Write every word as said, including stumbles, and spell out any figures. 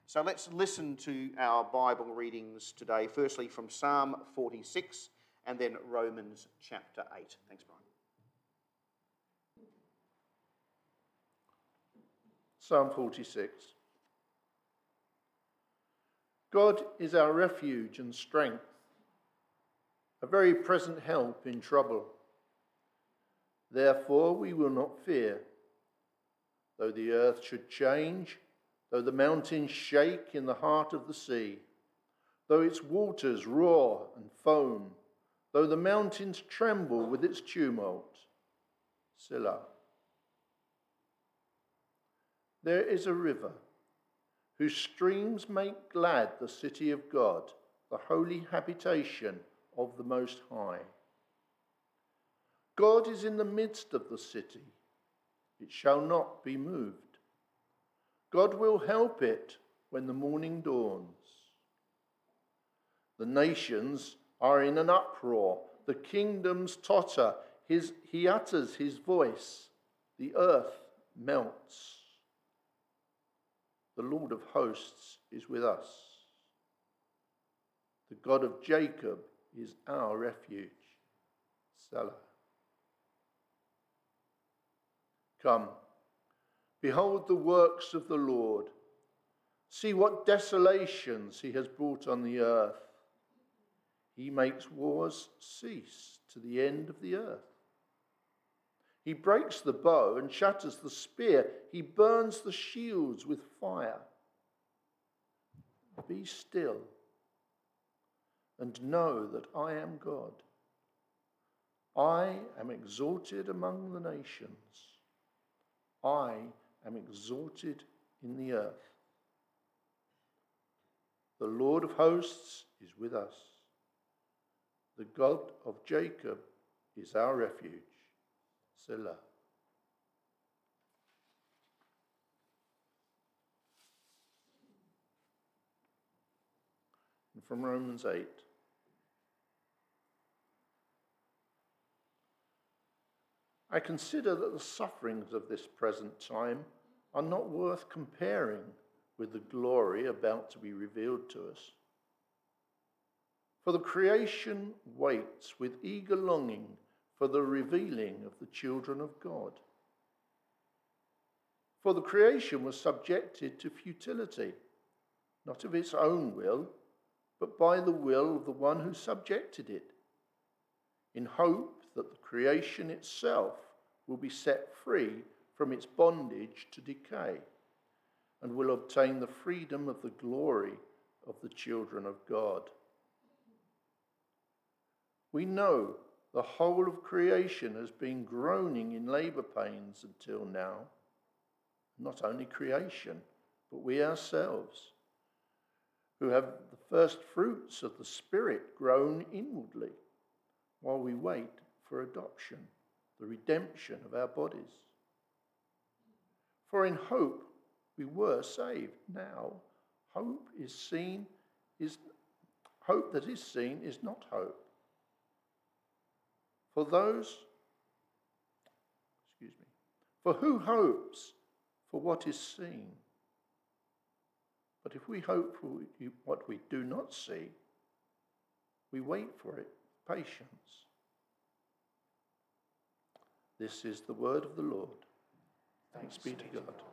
So let's listen to our Bible readings today, firstly from Psalm forty-six and then Romans chapter eight. Thanks, Brian. Psalm forty-six. God is our refuge and strength, a very present help in trouble. Therefore we will not fear, though the earth should change, though the mountains shake in the heart of the sea, though its waters roar and foam, though the mountains tremble with its tumult. Selah. There is a river whose streams make glad the city of God, the holy habitation of the Most High. God is in the midst of the city. It shall not be moved. God will help it when the morning dawns. The nations are in an uproar. The kingdoms totter. His, he utters his voice. The earth melts. The Lord of hosts is with us. The God of Jacob is our refuge. Selah. Come, behold the works of the Lord. See what desolations he has brought on the earth. He makes wars cease to the end of the earth. He breaks the bow and shatters the spear. He burns the shields with fire. Be still and know that I am God. I am exalted among the nations. I am exalted in the earth. The Lord of hosts is with us. The God of Jacob is our refuge. Selah. And from Romans eight. I consider that the sufferings of this present time are not worth comparing with the glory about to be revealed to us. For the creation waits with eager longing for the revealing of the children of God. For the creation was subjected to futility, not of its own will, but by the will of the one who subjected it, in hope that the creation itself will be set free from its bondage to decay and will obtain the freedom of the glory of the children of God. We know the whole of creation has been groaning in labour pains until now. Not only creation, but we ourselves, who have the first fruits of the Spirit, groan inwardly while we wait for adoption, the redemption of our bodies. For in hope we were saved. Now hope is seen is hope that is seen is not hope. For those, excuse me, for who hopes for what is seen? But if we hope for what we do not see, we wait for it with patience. This is the word of the Lord. Thanks be to God.